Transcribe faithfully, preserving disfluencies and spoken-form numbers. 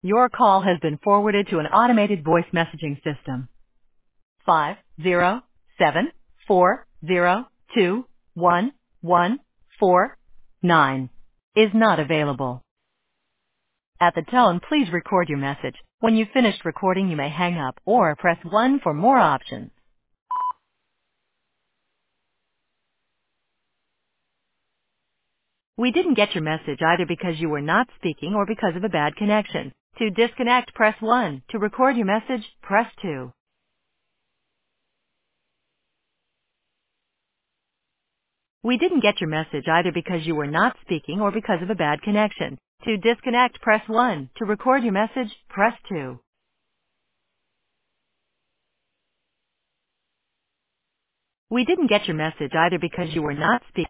Your call has been forwarded to an automated voice messaging system. Five zero seven four zero two one one four nine is not available. At the tone, please record your message. When you've finished recording, you may hang up or press one for more options. We didn't get your message either because you were not speaking or because of a bad connection. To disconnect, press one. To record your message, press two. We didn't get your message either because you were not speaking or because of a bad connection. To disconnect, press one. To record your message, press two. We didn't get your message either because you were not speaking